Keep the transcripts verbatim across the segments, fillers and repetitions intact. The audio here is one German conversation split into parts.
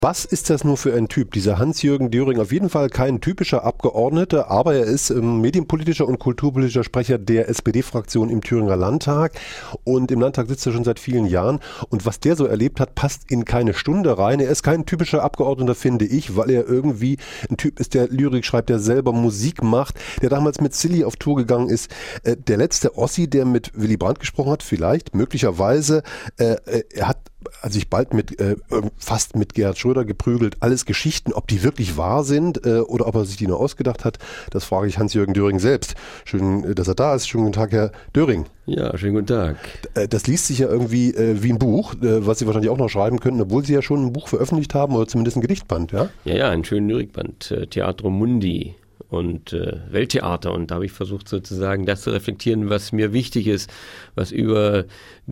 Was ist das nur für ein Typ? Dieser Hans-Jürgen Döring, auf jeden Fall kein typischer Abgeordneter, aber er ist ähm, medienpolitischer und kulturpolitischer Sprecher der S P D-Fraktion im Thüringer Landtag und im Landtag sitzt er schon seit vielen Jahren und was der so erlebt hat, passt in keine Stunde rein. Er ist kein typischer Abgeordneter, finde ich, weil er irgendwie ein Typ ist, der Lyrik schreibt, der selber Musik macht, der damals mit Silly auf Tour gegangen ist. Äh, der letzte Ossi, der mit Willy Brandt gesprochen hat, vielleicht, möglicherweise, äh, er hat sich bald mit, äh, fast mit Gerhard Schröder geprügelt. Alles Geschichten, ob die wirklich wahr sind äh, oder ob er sich die nur ausgedacht hat, das frage ich Hans-Jürgen Döring selbst. Schön, dass er da ist. Schönen guten Tag, Herr Döring. Ja, schönen guten Tag. Das liest sich ja irgendwie äh, wie ein Buch, äh, was Sie wahrscheinlich auch noch schreiben könnten, obwohl Sie ja schon ein Buch veröffentlicht haben oder zumindest ein Gedichtband, ja? Ja, ja, einen schönen Lyrikband, äh, Theatrum Mundi und äh, Welttheater. Und da habe ich versucht sozusagen das zu reflektieren, was mir wichtig ist, was über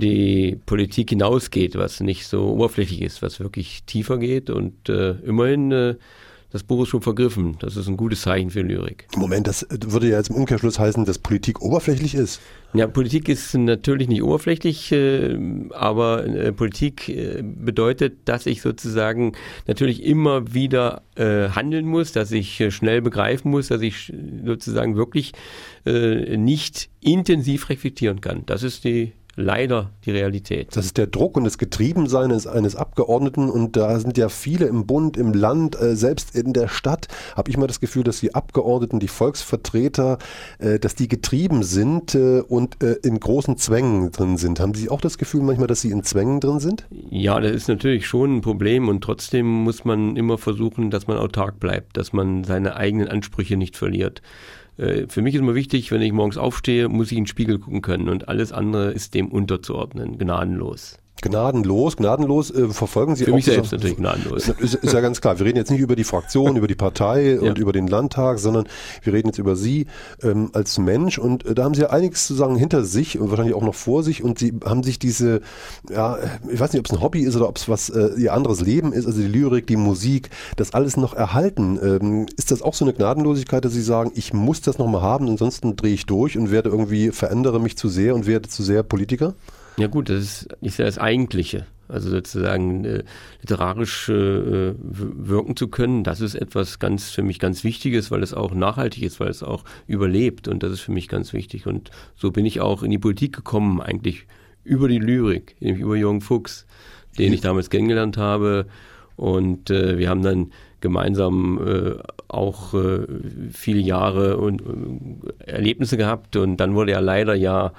die Politik hinausgeht, was nicht so oberflächlich ist, was wirklich tiefer geht. Und äh, immerhin, äh, das Buch ist schon vergriffen. Das ist ein gutes Zeichen für Lyrik. Moment, das würde ja jetzt im Umkehrschluss heißen, dass Politik oberflächlich ist. Ja, Politik ist natürlich nicht oberflächlich, äh, aber äh, Politik äh, bedeutet, dass ich sozusagen natürlich immer wieder äh, handeln muss, dass ich äh, schnell begreifen muss, dass ich sozusagen wirklich äh, nicht intensiv reflektieren kann. Das ist die leider die Realität. Das ist der Druck und das Getriebensein eines, eines Abgeordneten und da sind ja viele im Bund, im Land, äh, selbst in der Stadt, habe ich mal das Gefühl, dass die Abgeordneten, die Volksvertreter, äh, dass die getrieben sind äh, und äh, in großen Zwängen drin sind. Haben Sie auch das Gefühl manchmal, dass Sie in Zwängen drin sind? Ja, das ist natürlich schon ein Problem und trotzdem muss man immer versuchen, dass man autark bleibt, dass man seine eigenen Ansprüche nicht verliert. Für mich ist immer wichtig, wenn ich morgens aufstehe, muss ich in den Spiegel gucken können und alles andere ist dem unterzuordnen, gnadenlos. Gnadenlos, gnadenlos äh, verfolgen Sie Für auch... mich selbst so, natürlich gnadenlos. Ist, ist ja ganz klar, wir reden jetzt nicht über die Fraktion, über die Partei ja. und über den Landtag, sondern wir reden jetzt über Sie ähm, als Mensch und äh, da haben Sie ja einiges zu sagen hinter sich und wahrscheinlich auch noch vor sich und Sie haben sich diese, ja, ich weiß nicht, ob es ein Hobby ist oder ob es was äh, Ihr anderes Leben ist, also die Lyrik, die Musik, das alles noch erhalten. Ähm, ist das auch so eine Gnadenlosigkeit, dass Sie sagen, ich muss das nochmal haben, ansonsten drehe ich durch und werde irgendwie, verändere mich zu sehr und werde zu sehr Politiker? Ja gut, das ist nicht das Eigentliche. Also sozusagen äh, literarisch äh, wirken zu können, das ist etwas ganz für mich ganz Wichtiges, weil es auch nachhaltig ist, weil es auch überlebt und das ist für mich ganz wichtig. Und so bin ich auch in die Politik gekommen, eigentlich über die Lyrik, nämlich über Jürgen Fuchs, den ich damals kennengelernt habe. Und äh, wir haben dann gemeinsam äh, auch äh, viele Jahre und äh, Erlebnisse gehabt und dann wurde er leider ja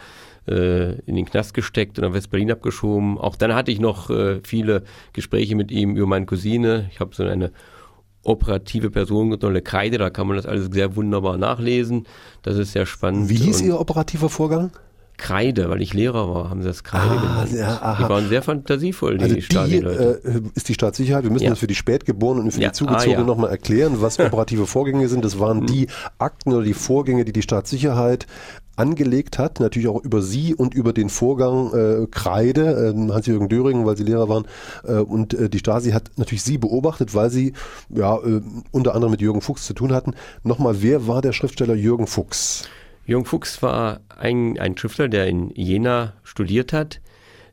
in den Knast gesteckt und nach West-Berlin abgeschoben. Auch dann hatte ich noch äh, viele Gespräche mit ihm über meine Cousine. Ich habe so eine operative Personenkontrolle Kreide, da kann man das alles sehr wunderbar nachlesen. Das ist sehr spannend. Wie hieß und Ihr operativer Vorgang? Kreide, weil ich Lehrer war, haben sie das Kreide ah, genannt. Ja, die waren sehr fantasievoll, die also die Stasi-Leute. Äh, ist die Staatssicherheit, wir müssen ja. das für die Spätgeborenen und für ja. die Zugezogenen ah, ja. nochmal erklären, was operative Vorgänge sind. Das waren die Akten oder die Vorgänge, die die Staatssicherheit angelegt hat, natürlich auch über Sie und über den Vorgang äh, Kreide, äh, Hans-Jürgen Döring, weil Sie Lehrer waren. Äh, und äh, die Stasi hat natürlich Sie beobachtet, weil Sie ja äh, unter anderem mit Jürgen Fuchs zu tun hatten. Nochmal, wer war der Schriftsteller Jürgen Fuchs? Jürgen Fuchs war ein, ein Schriftsteller, der in Jena studiert hat,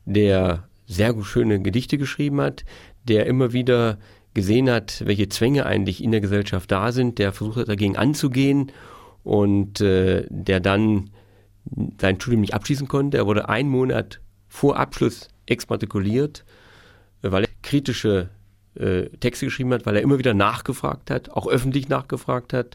der sehr schöne Gedichte geschrieben hat, der immer wieder gesehen hat, welche Zwänge eigentlich in der Gesellschaft da sind, der versucht hat, dagegen anzugehen und äh, der dann sein Studium nicht abschließen konnte. Er wurde einen Monat vor Abschluss exmatrikuliert, weil er kritische äh, Texte geschrieben hat, weil er immer wieder nachgefragt hat, auch öffentlich nachgefragt hat.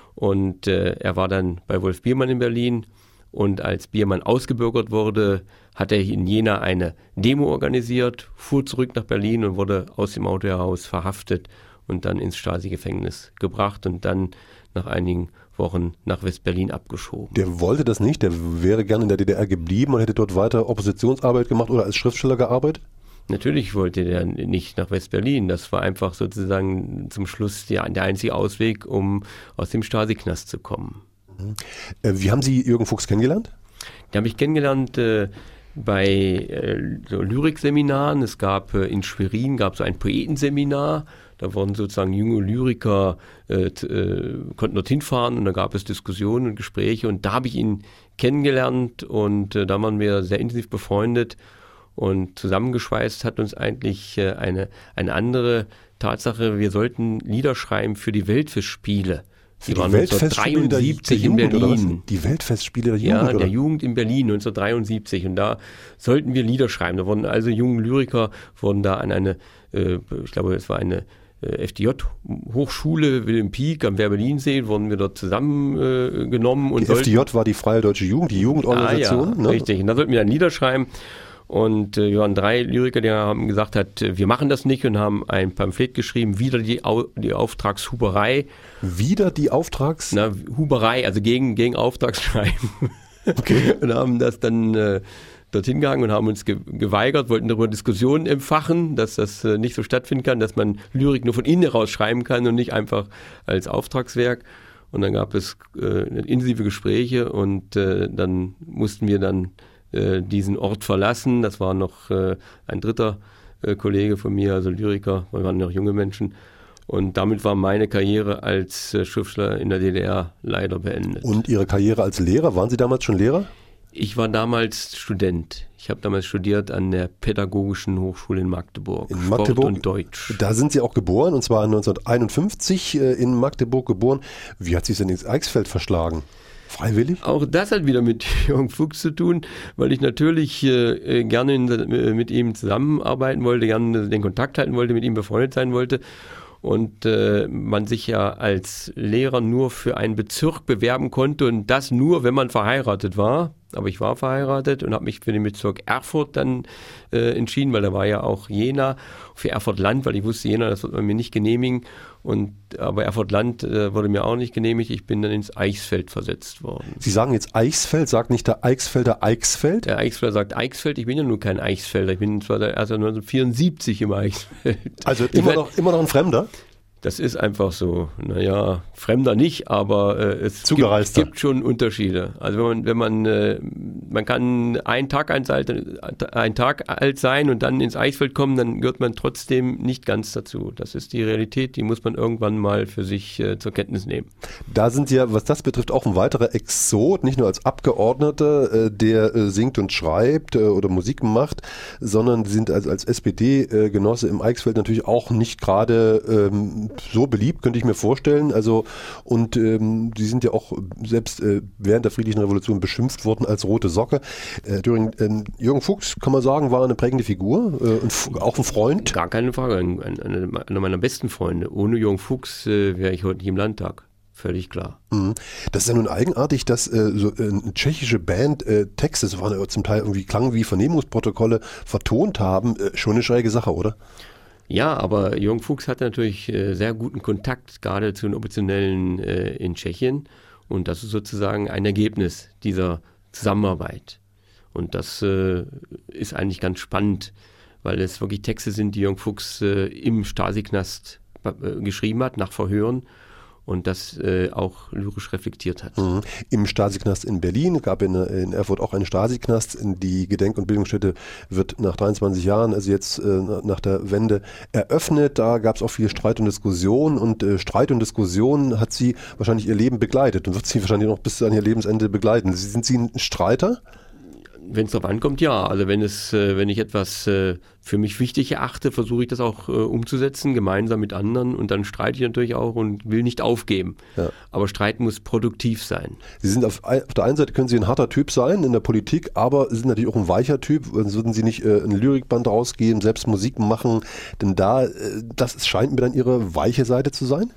Und äh, er war dann bei Wolf Biermann in Berlin und als Biermann ausgebürgert wurde, hat er in Jena eine Demo organisiert, fuhr zurück nach Berlin und wurde aus dem Auto heraus verhaftet und dann ins Stasi-Gefängnis gebracht und dann nach einigen Wochen nach West-Berlin abgeschoben. Der wollte das nicht, der wäre gerne in der D D R geblieben und hätte dort weiter Oppositionsarbeit gemacht oder als Schriftsteller gearbeitet? Natürlich wollte der nicht nach West-Berlin. Das war einfach sozusagen zum Schluss der, der einzige Ausweg, um aus dem Stasi-Knast zu kommen. Mhm. Äh, wie haben Sie Jürgen Fuchs kennengelernt? Den habe ich kennengelernt äh, bei äh, so Lyrikseminaren. Es gab äh, in Schwerin gab so ein Poetenseminar. Da wurden sozusagen junge Lyriker, äh, äh, konnten dorthin fahren und da gab es Diskussionen und Gespräche. Und da habe ich ihn kennengelernt und äh, da waren wir sehr intensiv befreundet. Und zusammengeschweißt hat uns eigentlich äh, eine, eine andere Tatsache, wir sollten Lieder schreiben für die Weltfestspiele. Die, die waren neunzehnhundertdreiundsiebzig in Berlin. Die Weltfestspiele der Jugend? Ja, der oder? Jugend in Berlin neunzehnhundertdreiundsiebzig. Und da sollten wir Lieder schreiben. Da wurden also junge Lyriker, wurden da an eine, äh, ich glaube, es war eine äh, F D J-Hochschule, Wilhelm Pieck am Werbellinsee, wurden wir dort zusammengenommen. Äh, die F D J war die Freie Deutsche Jugend, die Jugendorganisation. Ah, ja, ne? Richtig. Und da sollten wir dann Lieder schreiben. Und äh, wir waren drei Lyriker, die haben gesagt, hat, wir machen das nicht und haben ein Pamphlet geschrieben, wieder die, Au- die Auftragshuberei. Wieder die Auftrags... Na, Huberei, also gegen, gegen Auftragsschreiben. Okay. Und haben das dann äh, dorthin gegangen und haben uns ge- geweigert, wollten darüber Diskussionen empfachen, dass das äh, nicht so stattfinden kann, dass man Lyrik nur von innen heraus schreiben kann und nicht einfach als Auftragswerk. Und dann gab es äh, intensive Gespräche und äh, dann mussten wir dann äh, diesen Ort verlassen. Das war noch äh, ein dritter äh, Kollege von mir, also Lyriker, wir waren noch junge Menschen. Und damit war meine Karriere als äh, Schriftsteller in der D D R leider beendet. Und Ihre Karriere als Lehrer, waren Sie damals schon Lehrer? Ich war damals Student. Ich habe damals studiert an der Pädagogischen Hochschule in Magdeburg. In Sport Magdeburg und Deutsch. Da sind Sie auch geboren, und zwar neunzehnhunderteinundfünfzig äh, in Magdeburg geboren. Wie hat Sie es denn ins Eichsfeld verschlagen? Freiwillig? Auch das hat wieder mit Jürgen Fuchs zu tun, weil ich natürlich äh, gerne in, äh, mit ihm zusammenarbeiten wollte, gerne den Kontakt halten wollte, mit ihm befreundet sein wollte. Und äh, man sich ja als Lehrer nur für einen Bezirk bewerben konnte und das nur, wenn man verheiratet war. Aber ich war verheiratet und habe mich für den Bezirk Erfurt dann äh, entschieden, weil da war ja auch Jena, für Erfurt-Land, weil ich wusste, Jena, das wird man mir nicht genehmigen. Und, aber Erfurt-Land äh, wurde mir auch nicht genehmigt. Ich bin dann ins Eichsfeld versetzt worden. Sie sagen jetzt Eichsfeld, sagt nicht der Eichsfelder Eichsfeld? Der Eichsfelder sagt Eichsfeld, ich bin ja nur kein Eichsfelder. Ich bin zwar erst neunzehnhundertvierundsiebzig im Eichsfeld. Also immer noch, immer noch ein Fremder? Das ist einfach so, naja, Fremder nicht, aber äh, es gibt, gibt schon Unterschiede. Also wenn man, wenn man, äh, man kann einen Tag alt, einen Tag alt sein und dann ins Eichsfeld kommen, dann gehört man trotzdem nicht ganz dazu. Das ist die Realität, die muss man irgendwann mal für sich äh, zur Kenntnis nehmen. Da sind Sie ja, was das betrifft, auch ein weiterer Exot, nicht nur als Abgeordneter, äh, der äh, singt und schreibt äh, oder Musik macht, sondern Sie sind als, als S P D-Genosse im Eichsfeld natürlich auch nicht gerade ähm, so beliebt, könnte ich mir vorstellen. Also und ähm, Sie sind ja auch selbst äh, während der Friedlichen Revolution beschimpft worden als rote Socke. Äh, Döring, äh, Jürgen Fuchs, kann man sagen, war eine prägende Figur, äh, und auch ein Freund. Gar keine Frage, ein, ein, einer meiner besten Freunde. Ohne Jürgen Fuchs äh, wäre ich heute nicht im Landtag. Völlig klar. Das ist ja nun eigenartig, dass äh, so äh, eine tschechische Band äh, Texte, das waren ja zum Teil irgendwie klangen wie Vernehmungsprotokolle, vertont haben. Äh, schon eine schräge Sache, oder? Ja, aber Jürgen Fuchs hatte natürlich äh, sehr guten Kontakt, gerade zu den Oppositionellen äh, in Tschechien. Und das ist sozusagen ein Ergebnis dieser Zusammenarbeit. Und das äh, ist eigentlich ganz spannend, weil es wirklich Texte sind, die Jürgen Fuchs äh, im Stasi-Knast äh, geschrieben hat, nach Verhören. Und das äh, auch lyrisch reflektiert hat. Mhm. Im Stasi-Knast in Berlin, gab in, in Erfurt auch einen Stasi-Knast. Die Gedenk- und Bildungsstätte wird nach dreiundzwanzig Jahren, also jetzt äh, nach der Wende, eröffnet. Da gab es auch viel Streit und Diskussion. Und äh, Streit und Diskussion hat Sie wahrscheinlich Ihr Leben begleitet und wird Sie wahrscheinlich noch bis an Ihr Lebensende begleiten. Sind Sie ein Streiter? Wenn es darauf ankommt, ja. Also wenn es, äh, wenn ich etwas äh, für mich wichtig erachte, versuche ich das auch äh, umzusetzen, gemeinsam mit anderen. Und dann streite ich natürlich auch und will nicht aufgeben. Ja. Aber Streit muss produktiv sein. Sie sind auf, auf der einen Seite können Sie ein harter Typ sein in der Politik, aber Sie sind natürlich auch ein weicher Typ. Sonst würden Sie nicht äh, ein Lyrikband rausgeben, selbst Musik machen. Denn da, äh, das scheint mir dann Ihre weiche Seite zu sein?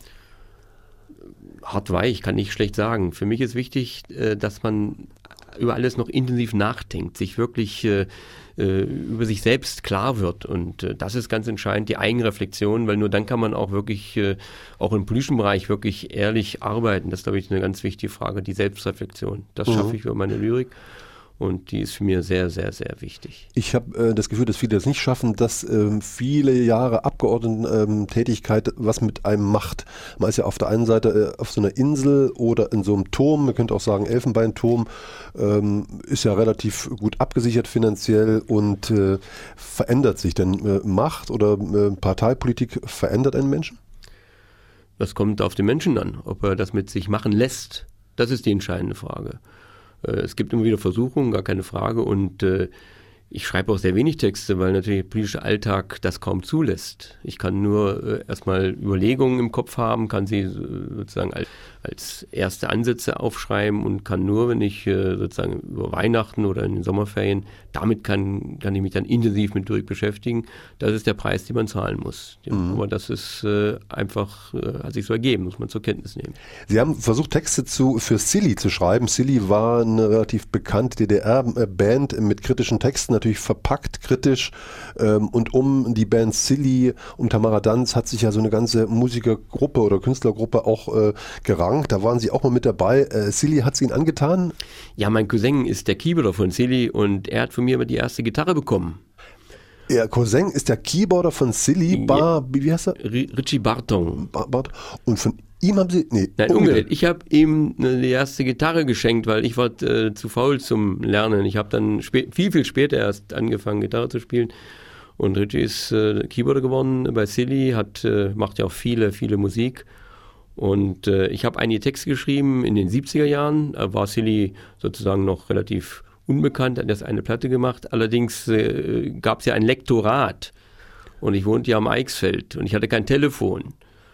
Hart weich, kann ich schlecht sagen. Für mich ist wichtig, äh, dass man über alles noch intensiv nachdenkt, sich wirklich äh, über sich selbst klar wird. Und äh, das ist ganz entscheidend, die Eigenreflexion, weil nur dann kann man auch wirklich, äh, auch im politischen Bereich, wirklich ehrlich arbeiten. Das ist, glaube ich, eine ganz wichtige Frage, die Selbstreflexion. Das mhm. schaffe ich über meine Lyrik. Und die ist für mich sehr, sehr, sehr wichtig. Ich habe äh, das Gefühl, dass viele das nicht schaffen, dass ähm, viele Jahre Abgeordnetentätigkeit ähm, was mit einem macht. Man ist ja auf der einen Seite äh, auf so einer Insel oder in so einem Turm, man könnte auch sagen Elfenbeinturm, ähm, ist ja relativ gut abgesichert finanziell und äh, verändert sich. Denn äh, Macht oder äh, Parteipolitik verändert einen Menschen? Das kommt auf den Menschen an, ob er das mit sich machen lässt. Das ist die entscheidende Frage. Es gibt immer wieder Versuchungen, gar keine Frage. Und äh, Ich schreibe auch sehr wenig Texte, weil natürlich der politische Alltag das kaum zulässt. Ich kann nur äh, erstmal Überlegungen im Kopf haben, kann sie äh, sozusagen als, als erste Ansätze aufschreiben und kann nur, wenn ich äh, sozusagen über Weihnachten oder in den Sommerferien, damit kann, kann ich mich dann intensiv mit Lyrik beschäftigen. Das ist der Preis, den man zahlen muss. Mhm. Aber das ist äh, einfach, äh, hat sich so ergeben, muss man zur Kenntnis nehmen. Sie haben versucht, Texte zu, für Silly zu schreiben. Silly war eine relativ bekannte D D R-Band mit kritischen Texten, natürlich verpackt kritisch. Und um die Band Silly, um Tamara Danz, hat sich ja so eine ganze Musikergruppe oder Künstlergruppe auch äh, gerankt. Da waren Sie auch mal mit dabei. Äh, Silly hat es Ihnen angetan? Ja, mein Cousin ist der Keyboarder von Silly und er hat von mir aber die erste Gitarre bekommen. Ihr Cousin ist der Keyboarder von Silly, Bar, wie heißt er? Richie Barton. Bar, Bar, und von ihm haben Sie, nee. Nein, umgekehrt. Ich habe ihm die erste Gitarre geschenkt, weil ich war äh, zu faul zum Lernen. Ich habe dann spä- viel, viel später erst angefangen, Gitarre zu spielen. Und Richie ist äh, Keyboarder geworden bei Silly, hat, äh, macht ja auch viele, viele Musik. Und äh, ich habe einige Texte geschrieben in den siebziger Jahren. Da war Silly sozusagen noch relativ unbekannt, hat erst eine Platte gemacht. Allerdings äh, gab es ja ein Lektorat. Und ich wohnte ja am Eichsfeld und ich hatte kein Telefon.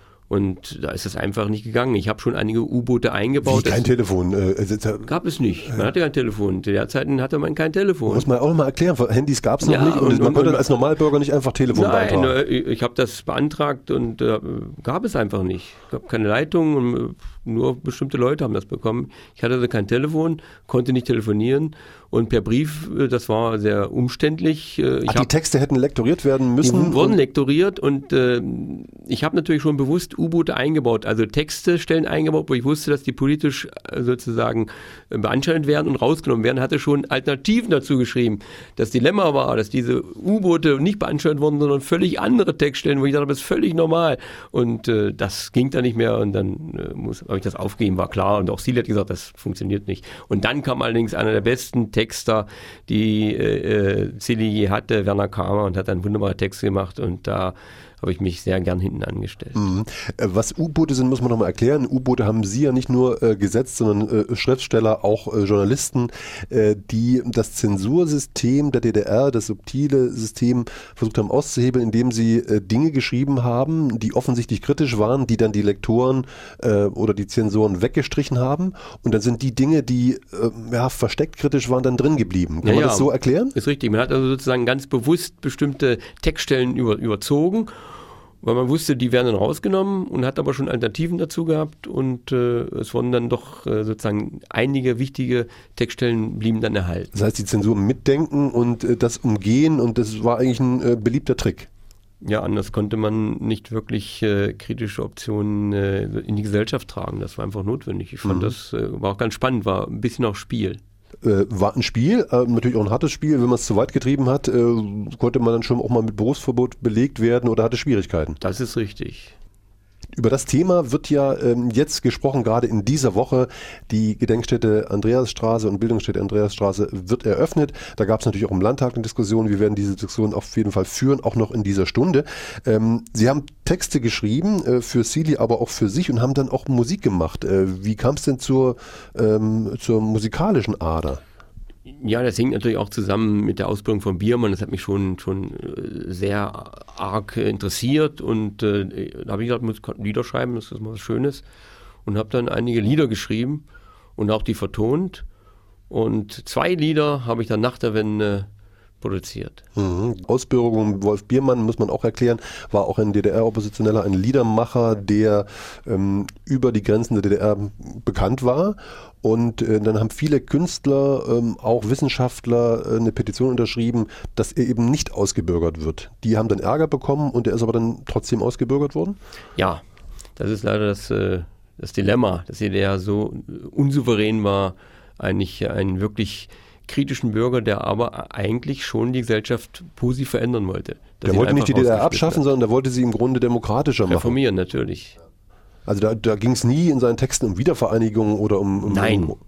Und da ist es einfach nicht gegangen. Ich habe schon einige U-Boote eingebaut. Wie, kein Telefon? Äh, gab es nicht. Man hatte kein Telefon. Zu der Zeit hatte man kein Telefon. Muss man auch noch mal erklären. Handys gab es noch ja, nicht. Und, und man und, konnte und, als Normalbürger nicht einfach Telefon beantragen. Nein, äh, ich habe das beantragt und äh, gab es einfach nicht. Es gab keine Leitung und äh, nur bestimmte Leute haben das bekommen. Ich hatte also kein Telefon, konnte nicht telefonieren. Und per Brief, das war sehr umständlich. Ich Ach, die Texte hätten lektoriert werden müssen? Die wurden lektoriert und äh, ich habe natürlich schon bewusst U-Boote eingebaut, also Textestellen eingebaut, wo ich wusste, dass die politisch äh, sozusagen äh, beanstandet werden und rausgenommen werden. Hatte schon Alternativen dazu geschrieben. Das Dilemma war, dass diese U-Boote nicht beanstandet wurden, sondern völlig andere Textstellen, wo ich dachte, das ist völlig normal. Und äh, das ging dann nicht mehr und dann äh, habe ich das aufgegeben, war klar. Und auch Silly hat gesagt, das funktioniert nicht. Und dann kam allerdings einer der besten Texter, die äh, Silly je hatte, Werner Kamer, und hat dann wunderbare Texte gemacht und da habe ich mich sehr gern hinten angestellt. Mhm. Was U-Boote sind, muss man nochmal erklären. U-Boote haben Sie ja nicht nur äh, gesetzt, sondern äh, Schriftsteller, auch äh, Journalisten, äh, die das Zensursystem der D D R, das subtile System versucht haben auszuhebeln, indem sie äh, Dinge geschrieben haben, die offensichtlich kritisch waren, die dann die Lektoren äh, oder die Zensoren weggestrichen haben. Und dann sind die Dinge, die äh, ja, versteckt kritisch waren, dann drin geblieben. Kann ja, man ja, das so erklären? Ist richtig. Man hat also sozusagen ganz bewusst bestimmte Textstellen über, überzogen, weil man wusste, die werden dann rausgenommen und hat aber schon Alternativen dazu gehabt und äh, es wurden dann doch äh, sozusagen einige wichtige Textstellen blieben dann erhalten. Das heißt, die Zensur mitdenken und äh, das umgehen und das war eigentlich ein äh, beliebter Trick. Ja, anders konnte man nicht wirklich äh, kritische Optionen äh, in die Gesellschaft tragen. Das war einfach notwendig. Ich fand, mhm. das äh, war auch ganz spannend, war ein bisschen auch Spiel. Äh, war ein Spiel, äh, natürlich auch ein hartes Spiel. Wenn man es zu weit getrieben hat, äh, konnte man dann schon auch mal mit Berufsverbot belegt werden oder hatte Schwierigkeiten. Das ist richtig. Über das Thema wird ja ähm, jetzt gesprochen, gerade in dieser Woche. Die Gedenkstätte Andreasstraße und Bildungsstätte Andreasstraße wird eröffnet. Da gab es natürlich auch im Landtag eine Diskussion. Wir werden diese Diskussion auf jeden Fall führen, auch noch in dieser Stunde. Ähm, Sie haben Texte geschrieben äh, für Silly, aber auch für sich und haben dann auch Musik gemacht. Äh, wie kam es denn zur, ähm, zur musikalischen Ader? Ja, das hängt natürlich auch zusammen mit der Ausbildung von Biermann. Das hat mich schon, schon sehr arg interessiert und äh, da habe ich gesagt, ich muss Lieder schreiben, das ist mal was Schönes und habe dann einige Lieder geschrieben und auch die vertont und zwei Lieder habe ich dann nach der Wende produziert. Mhm. Ausbildung Wolf Biermann, muss man auch erklären, war auch ein D D R-Oppositioneller, ein Liedermacher, der ähm, über die Grenzen der D D R bekannt war. Und äh, dann haben viele Künstler, ähm, auch Wissenschaftler, äh, eine Petition unterschrieben, dass er eben nicht ausgebürgert wird. Die haben dann Ärger bekommen und er ist aber dann trotzdem ausgebürgert worden? Ja, das ist leider das, äh, das Dilemma, dass er ja so unsouverän war, eigentlich einen wirklich kritischen Bürger, der aber eigentlich schon die Gesellschaft positiv verändern wollte. Der wollte nicht die D D R abschaffen, sondern der wollte sie im Grunde demokratischer machen. Reformieren, natürlich. Also da, da ging es nie in seinen Texten um Wiedervereinigung oder um... um Nein, um,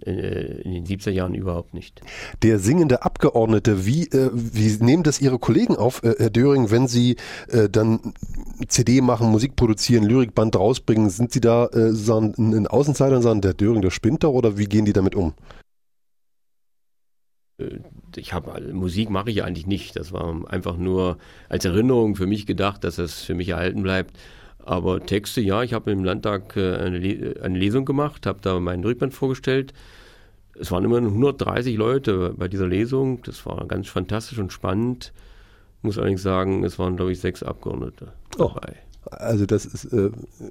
in den siebziger Jahren überhaupt nicht. Der singende Abgeordnete, wie, äh, wie nehmen das Ihre Kollegen auf, äh, Herr Döring, wenn Sie äh, dann C D machen, Musik produzieren, Lyrikband rausbringen? Sind Sie da äh, sagen, ein Außenseiter und sagen, der Döring, der spinnt doch, oder wie gehen die damit um? ich habe Musik mache ich eigentlich nicht. Das war einfach nur als Erinnerung für mich gedacht, dass es für mich erhalten bleibt. Aber Texte, ja, ich habe im Landtag eine, eine Lesung gemacht, habe da meinen Rückband vorgestellt. Es waren immerhin hundertdreißig Leute bei dieser Lesung. Das war ganz fantastisch und spannend. Ich muss allerdings sagen, es waren, glaube ich, sechs Abgeordnete dabei. Oh, also das ist, äh,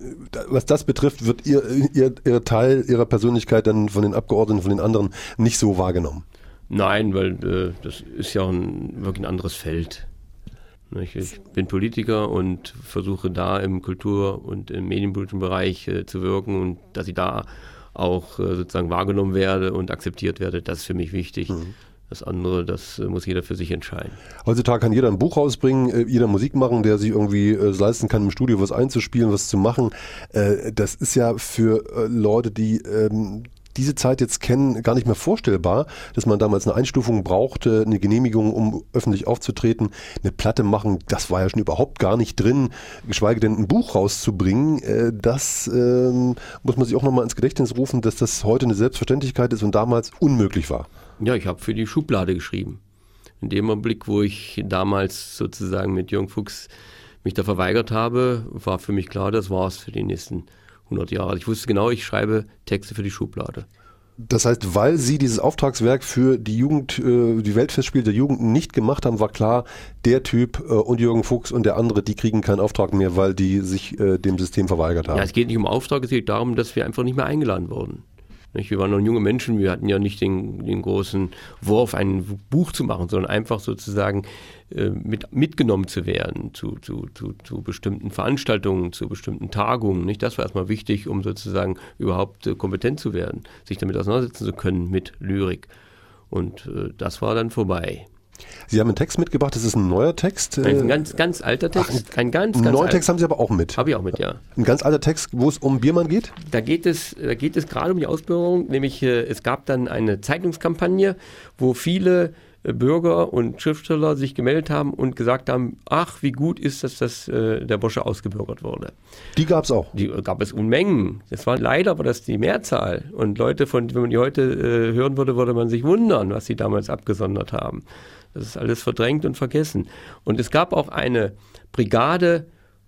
was das betrifft, wird ihr, ihr, ihr Teil ihrer Persönlichkeit dann von den Abgeordneten, von den anderen nicht so wahrgenommen? Nein, weil äh, das ist ja ein, wirklich ein anderes Feld. Ich, ich bin Politiker und versuche da im Kultur- und im medienpolitischen Bereich äh, zu wirken und dass ich da auch äh, sozusagen wahrgenommen werde und akzeptiert werde, das ist für mich wichtig. Mhm. Das andere, das äh, muss jeder für sich entscheiden. Heutzutage kann jeder ein Buch rausbringen, äh, jeder Musik machen, der sich irgendwie äh, leisten kann, im Studio was einzuspielen, was zu machen. Äh, das ist ja für äh, Leute, die ähm, diese Zeit jetzt kennen, gar nicht mehr vorstellbar, dass man damals eine Einstufung brauchte, eine Genehmigung, um öffentlich aufzutreten, eine Platte machen, das war ja schon überhaupt gar nicht drin, geschweige denn ein Buch rauszubringen. Das ähm, muss man sich auch nochmal ins Gedächtnis rufen, dass das heute eine Selbstverständlichkeit ist und damals unmöglich war. Ja, ich habe für die Schublade geschrieben. In dem Augenblick, wo ich damals sozusagen mit Jürgen Fuchs mich da verweigert habe, war für mich klar, das war's für die nächsten hundert Jahre. Ich wusste genau, ich schreibe Texte für die Schublade. Das heißt, weil Sie dieses Auftragswerk für die Jugend, die Weltfestspiele der Jugend nicht gemacht haben, war klar, der Typ und Jürgen Fuchs und der andere, die kriegen keinen Auftrag mehr, weil die sich dem System verweigert haben. Ja, es geht nicht um Auftrag, es geht darum, dass wir einfach nicht mehr eingeladen wurden. Wir waren noch junge Menschen, wir hatten ja nicht den, den großen Wurf, ein Buch zu machen, sondern einfach sozusagen äh, mit, mitgenommen zu werden zu, zu, zu, zu bestimmten Veranstaltungen, zu bestimmten Tagungen. Nicht? Das war erstmal wichtig, um sozusagen überhaupt äh, kompetent zu werden, sich damit auseinandersetzen zu können mit Lyrik. Und äh, das war dann vorbei. Sie haben einen Text mitgebracht, das ist ein neuer Text. Ein ganz, ganz alter Text. Ach, ein ganz, ganz ganz neuen Text haben Sie aber auch mit. Habe ich auch mit, ja. Ein ganz alter Text, wo es um Biermann geht? Da geht es, da geht es gerade um die Ausbürgerung, nämlich äh, es gab dann eine Zeitungskampagne, wo viele äh, Bürger und Schriftsteller sich gemeldet haben und gesagt haben, ach, wie gut ist das, dass äh, der Bursche ausgebürgert wurde. Die gab es auch? Die äh, gab es Unmengen. Das war leider, war das die Mehrzahl. Und Leute, von wenn man die heute äh, hören würde, würde man sich wundern, was sie damals abgesondert haben. Das ist alles verdrängt und vergessen. Und es gab auch eine Brigade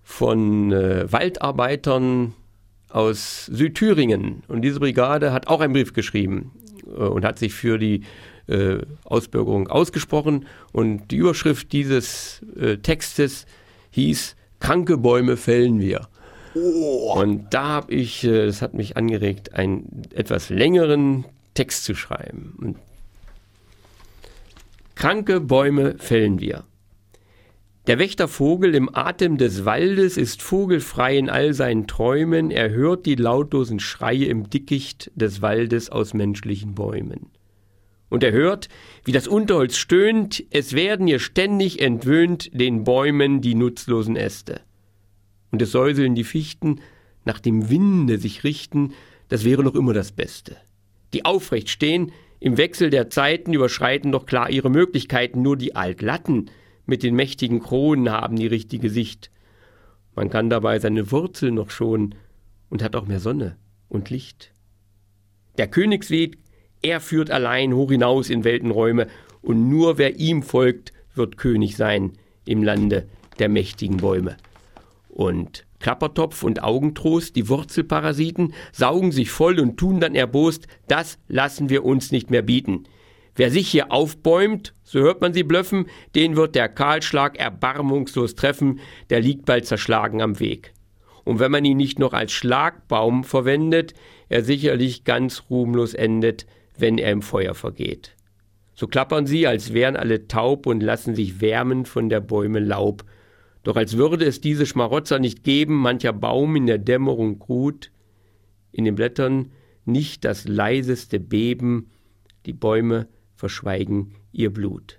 von äh, Waldarbeitern aus Südthüringen. Und diese Brigade hat auch einen Brief geschrieben äh, und hat sich für die äh, Ausbürgerung ausgesprochen. Und die Überschrift dieses äh, Textes hieß, kranke Bäume fällen wir. Oh. Und da habe ich, äh, das hat mich angeregt, einen etwas längeren Text zu schreiben. Und kranke Bäume fällen wir. Der Wächtervogel im Atem des Waldes ist vogelfrei in all seinen Träumen. Er hört die lautlosen Schreie im Dickicht des Waldes aus menschlichen Bäumen. Und er hört, wie das Unterholz stöhnt, es werden ihr ständig entwöhnt den Bäumen die nutzlosen Äste. Und es säuseln die Fichten, nach dem Winde sich richten, das wäre noch immer das Beste. Die aufrecht stehen, im Wechsel der Zeiten überschreiten doch klar ihre Möglichkeiten, nur die Altlatten mit den mächtigen Kronen haben die richtige Sicht. Man kann dabei seine Wurzeln noch schonen und hat auch mehr Sonne und Licht. Der Königsweg, er führt allein hoch hinaus in Weltenräume und nur wer ihm folgt, wird König sein im Lande der mächtigen Bäume. Und Klappertopf und Augentrost, die Wurzelparasiten, saugen sich voll und tun dann erbost, das lassen wir uns nicht mehr bieten. Wer sich hier aufbäumt, so hört man sie blöffen, den wird der Kahlschlag erbarmungslos treffen, der liegt bald zerschlagen am Weg. Und wenn man ihn nicht noch als Schlagbaum verwendet, er sicherlich ganz ruhmlos endet, wenn er im Feuer vergeht. So klappern sie, als wären alle taub und lassen sich wärmen von der Bäume Laub. Doch als würde es diese Schmarotzer nicht geben, mancher Baum in der Dämmerung ruht, in den Blättern nicht das leiseste Beben, die Bäume verschweigen ihr Blut.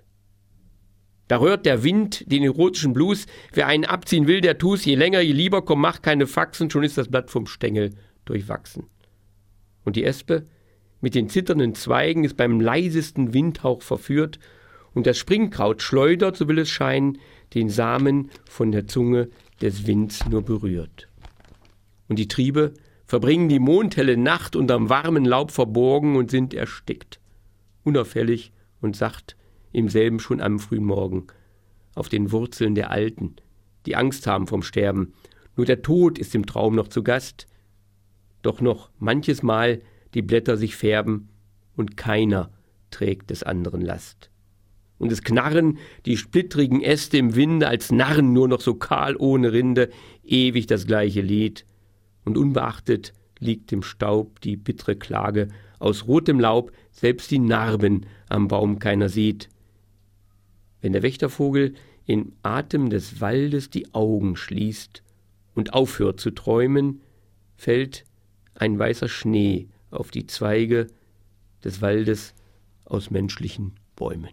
Da rührt der Wind den erotischen Blues, wer einen abziehen will, der tu's, je länger, je lieber, komm, mach keine Faxen, schon ist das Blatt vom Stängel durchwachsen. Und die Espe mit den zitternden Zweigen ist beim leisesten Windhauch verführt, und das Springkraut schleudert, so will es scheinen, den Samen von der Zunge des Winds nur berührt. Und die Triebe verbringen die mondhelle Nacht unterm warmen Laub verborgen und sind erstickt. Unauffällig und sacht im selben schon am frühen Morgen, auf den Wurzeln der Alten, die Angst haben vom Sterben. Nur der Tod ist im Traum noch zu Gast. Doch noch manches Mal die Blätter sich färben und keiner trägt des anderen Last. Und es knarren die splittrigen Äste im Winde, als Narren nur noch so kahl ohne Rinde, ewig das gleiche Lied. Und unbeachtet liegt im Staub die bittere Klage, aus rotem Laub selbst die Narben am Baum keiner sieht. Wenn der Wächtervogel im Atem des Waldes die Augen schließt und aufhört zu träumen, fällt ein weißer Schnee auf die Zweige des Waldes aus menschlichen Bäumen.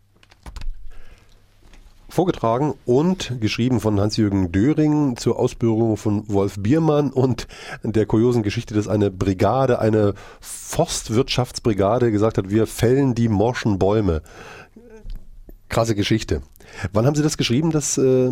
Vorgetragen und geschrieben von Hans-Jürgen Döring zur Ausbürgerung von Wolf Biermann und der kuriosen Geschichte, dass eine Brigade, eine Forstwirtschaftsbrigade gesagt hat, wir fällen die morschen Bäume. Krasse Geschichte. Wann haben Sie das geschrieben, das... Äh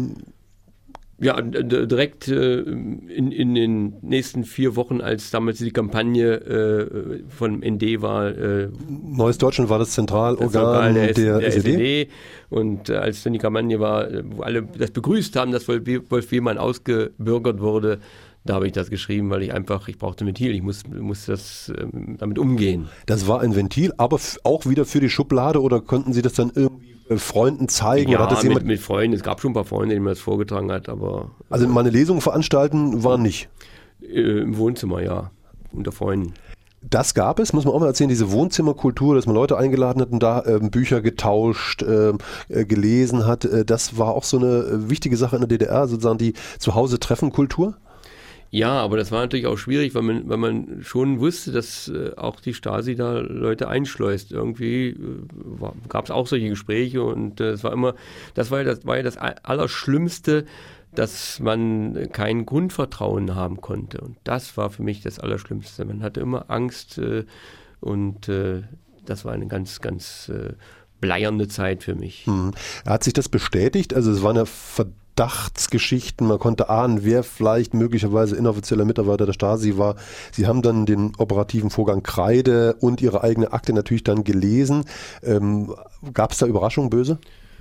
Ja, d- direkt äh, in, in den nächsten vier Wochen, als damals die Kampagne äh, von N D war. Äh, Neues Deutschland war das Zentralorgan der, der, der S S E D. E D. Und äh, als dann die Kampagne war, wo alle das begrüßt haben, dass Wolf, Wolf Biermann ausgebürgert wurde, da habe ich das geschrieben, weil ich einfach, ich brauchte ein Ventil, ich muss, muss das ähm, damit umgehen. Das war ein Ventil, aber f- auch wieder für die Schublade, oder konnten Sie das dann irgendwie Freunden zeigen? Ja, oder hat das jemand mit, mit Freunden. Es gab schon ein paar Freunde, denen man das vorgetragen hat, aber... Also meine Lesungen veranstalten war nicht? Äh, Im Wohnzimmer, ja. Unter Freunden. Das gab es, muss man auch mal erzählen, diese Wohnzimmerkultur, dass man Leute eingeladen hat und da äh, Bücher getauscht, äh, äh, gelesen hat. Äh, das war auch so eine äh, wichtige Sache in der D D R, sozusagen die Zuhause-Treffen-Kultur? Ja, aber das war natürlich auch schwierig, weil man, weil man schon wusste, dass äh, auch die Stasi da Leute einschleust. Irgendwie äh, gab es auch solche Gespräche und äh, es war immer, das war ja das, war ja das Allerschlimmste, dass man kein Grundvertrauen haben konnte. Und das war für mich das Allerschlimmste. Man hatte immer Angst äh, und äh, das war eine ganz, ganz äh, bleiernde Zeit für mich. Hm. Hat sich das bestätigt? Also es war eine Verdachtsgeschichten, man konnte ahnen, wer vielleicht möglicherweise inoffizieller Mitarbeiter der Stasi war. Sie haben dann den operativen Vorgang Kreide und Ihre eigene Akte natürlich dann gelesen. Ähm, gab es da Überraschungen, böse?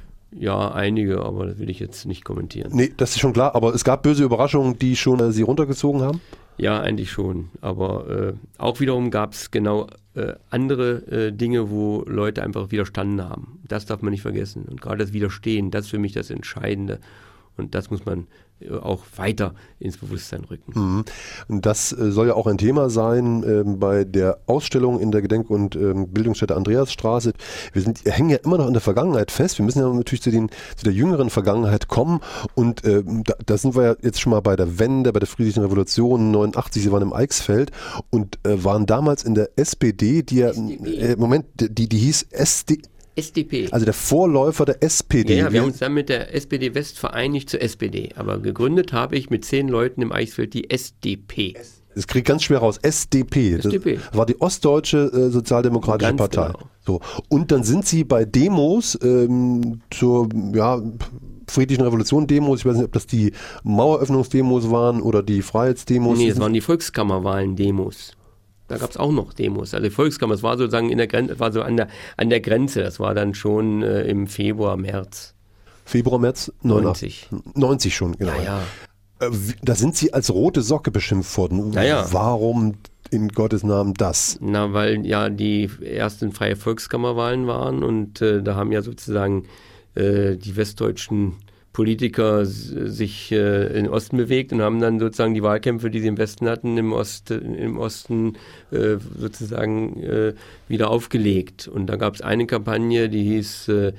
Ja, einige, aber das will ich jetzt nicht kommentieren. Nee, das ist schon klar, aber es gab böse Überraschungen, die schon äh, Sie runtergezogen haben? Ja, eigentlich schon. Aber äh, auch wiederum gab es genau äh, andere äh, Dinge, wo Leute einfach widerstanden haben. Das darf man nicht vergessen. Und gerade das Widerstehen, das ist für mich das Entscheidende. Und das muss man äh, auch weiter ins Bewusstsein rücken. Mhm. Und das äh, soll ja auch ein Thema sein äh, bei der Ausstellung in der Gedenk- und äh, Bildungsstätte Andreasstraße. Wir sind, hängen ja immer noch in der Vergangenheit fest. Wir müssen ja natürlich zu, den, zu der jüngeren Vergangenheit kommen. Und äh, da, da sind wir ja jetzt schon mal bei der Wende, bei der Friedlichen Revolution neunundachtzig. Sie waren im Eichsfeld und äh, waren damals in der S P D, die ja, äh, Moment, die, die hieß S D... S D P. Also der Vorläufer der S P D. Ja, ja, wir haben uns dann mit der S P D West vereinigt zur S P D. Aber gegründet habe ich mit zehn Leuten im Eichsfeld die S D P. Das kriegt ganz schwer raus. S D P. S D P. Das war die Ostdeutsche äh, Sozialdemokratische Ganz Partei. genau. So. Und dann sind Sie bei Demos ähm, zur ja, Friedlichen Revolution Demos. Ich weiß nicht, ob das die Maueröffnungsdemos waren oder die Freiheitsdemos. Nee, das waren die Volkskammerwahlen-Demos. Da gab es auch noch Demos. Also die Volkskammer, das war sozusagen in der Grenze, war so an der, an der Grenze. Das war dann schon äh, im Februar, März. Februar, März neunzig. neunzig schon, genau. Ja, ja. Äh, wie- Da sind Sie als rote Socke beschimpft worden. Ja, ja. Warum in Gottes Namen das? Na, weil ja die ersten freie Volkskammerwahlen waren und äh, da haben ja sozusagen äh, die westdeutschen Politiker s- sich äh, in den Osten bewegt und haben dann sozusagen die Wahlkämpfe, die sie im Westen hatten, im, Ost, im Osten äh, sozusagen äh, wieder aufgelegt. Und da gab es eine Kampagne, die hieß äh,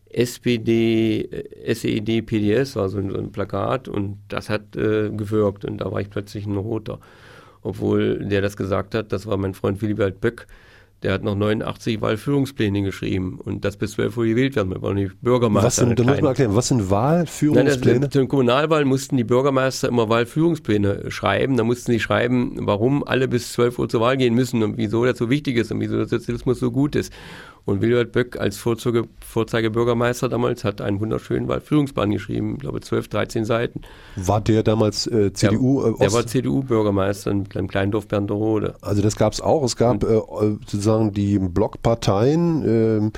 S P D, äh, S E D, P D S, war so ein, so ein Plakat und das hat äh, gewirkt und da war ich plötzlich ein Roter. Obwohl der das gesagt hat, das war mein Freund Willibald Böck, der hat noch neunundachtzig Wahlführungspläne geschrieben und das bis zwölf Uhr gewählt werden. Wir waren nicht Bürgermeister. Was sind, da muss man erklären, was sind Nein, Wahlführungspläne? das, zu den Kommunalwahlen mussten die Bürgermeister immer Wahlführungspläne schreiben. Da mussten sie schreiben, warum alle bis zwölf Uhr zur Wahl gehen müssen und wieso das so wichtig ist und wieso der Sozialismus so gut ist. Und Willibald Böck als Vorzuge, Vorzeigebürgermeister damals hat einen wunderschönen Wahlführungsplan geschrieben, ich glaube zwölf, dreizehn Seiten. War der damals äh, C D U? Der, Äh, der Ost- war C D U-Bürgermeister in einem kleinen Dorf Berndorode. Also das gab es auch. Es gab äh, sozusagen die Blockparteien, ähm,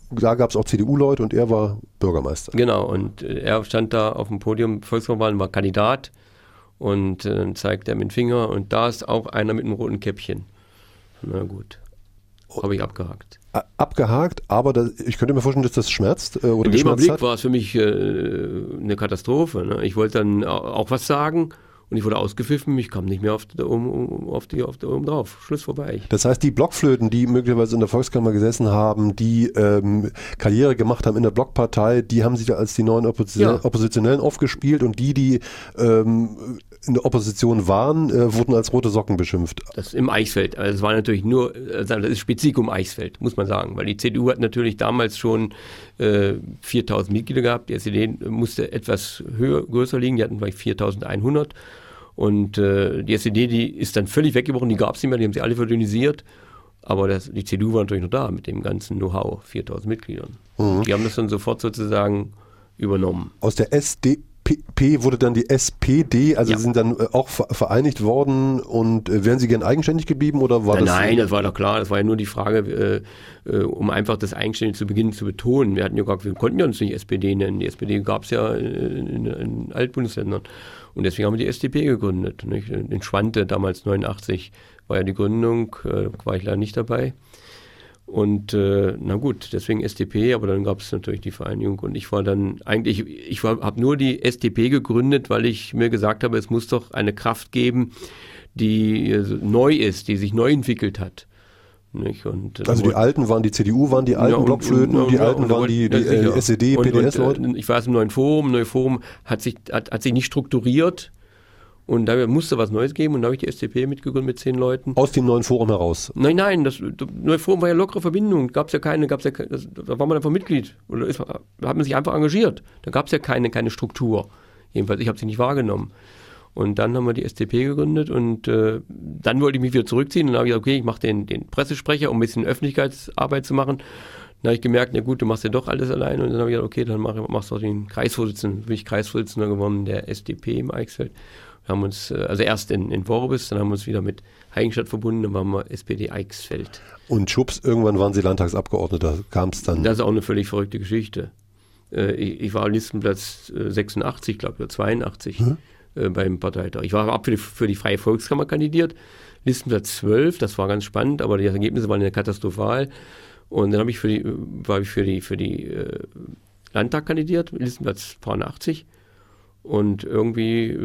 da gab es auch C D U-Leute und er war Bürgermeister. Genau, und er stand da auf dem Podium, Volkswahlwahlen, war Kandidat und dann äh, zeigt er mit dem Finger und da ist auch einer mit einem roten Käppchen. Na gut, habe ich abgehakt. Abgehakt, aber das, ich könnte mir vorstellen, dass das schmerzt äh, oder In dem Augenblick hat. war es für mich äh, eine Katastrophe. Ne? Ich wollte dann auch was sagen und ich wurde ausgepfiffen, ich kam nicht mehr auf, um, um, auf die auf die, um drauf. Schluss vorbei. Das heißt, die Blockflöten, die möglicherweise in der Volkskammer gesessen haben, die ähm, Karriere gemacht haben in der Blockpartei, die haben sich da als die neuen Opposi- ja. Oppositionellen aufgespielt und die, die ähm, in der Opposition waren, äh, wurden als rote Socken beschimpft. Das im Eichsfeld. Also es war natürlich nur, also das ist Spezifikum Eichsfeld, muss man sagen, weil die C D U hat natürlich damals schon äh, viertausend Mitglieder gehabt, die S E D musste etwas höher, größer liegen, die hatten vielleicht viertausendeinhundert und äh, die S E D, die ist dann völlig weggebrochen, die gab es nicht mehr, die haben sie alle verdünnisiert, aber das, die C D U war natürlich noch da mit dem ganzen Know-how, viertausend Mitgliedern. Mhm. Die haben das dann sofort sozusagen übernommen. Aus der S D P wurde dann die S P D, also ja. sind dann auch vereinigt worden und wären Sie gern eigenständig geblieben oder war nein, das? Nein, das war doch klar, das war ja nur die Frage, äh, um einfach das Eigenständige zu Beginn zu betonen. Wir hatten ja gar, wir konnten ja uns nicht S P D nennen, die S P D gab es ja in, in, in Altbundesländern und deswegen haben wir die S D P gegründet. Nicht? In Schwante, damals neunundachtzig, war ja die Gründung, äh, war ich leider nicht dabei. Und äh, na gut, deswegen S D P, aber dann gab es natürlich die Vereinigung und ich war dann eigentlich, ich habe nur die S D P gegründet, weil ich mir gesagt habe, es muss doch eine Kraft geben, die äh, neu ist, die sich neu entwickelt hat. Nicht? Und, äh, also die Alten waren die C D U, waren die alten ja, und, Blockflöten und, und die ja, Alten und, waren die, die äh, S E D, P D S-Leute? Ich war im neuen Forum, neue Forum hat sich, hat, hat sich nicht strukturiert. Und da musste was Neues geben und da habe ich die S D P mitgegründet mit zehn Leuten. Aus dem neuen Forum heraus? Nein, nein, das, das neue Forum war ja lockere Verbindung. Gab es ja keine, gab's ja, das, da war man einfach Mitglied. Oder ist, da hat man sich einfach engagiert. Da gab es ja keine, keine Struktur. Jedenfalls, ich habe sie nicht wahrgenommen. Und dann haben wir die S D P gegründet und äh, dann wollte ich mich wieder zurückziehen. Und dann habe ich gesagt, okay, ich mache den, den Pressesprecher, um ein bisschen Öffentlichkeitsarbeit zu machen. Dann habe ich gemerkt, na gut, du machst ja doch alles alleine. Und dann habe ich gesagt, okay, dann mach, machst du auch den Kreisvorsitzenden. Dann bin ich Kreisvorsitzender geworden der S D P im Eichsfeld. Wir haben uns, also erst in, in Worbis, dann haben wir uns wieder mit Heiligenstadt verbunden, dann waren wir S P D Eichsfeld. Und schwupps, irgendwann waren Sie Landtagsabgeordneter, kam es dann? Das ist auch eine völlig verrückte Geschichte. Ich, ich war Listenplatz sechsundachtzig, glaube ich, oder zweiundachtzig hm? beim Parteitag. Ich war ab für die, für die Freie Volkskammer kandidiert, Listenplatz zwölf, das war ganz spannend, aber die Ergebnisse waren ja katastrophal. Und dann habe ich für die, war ich für die, für die äh, Landtag kandidiert, Listenplatz achtzig. Und irgendwie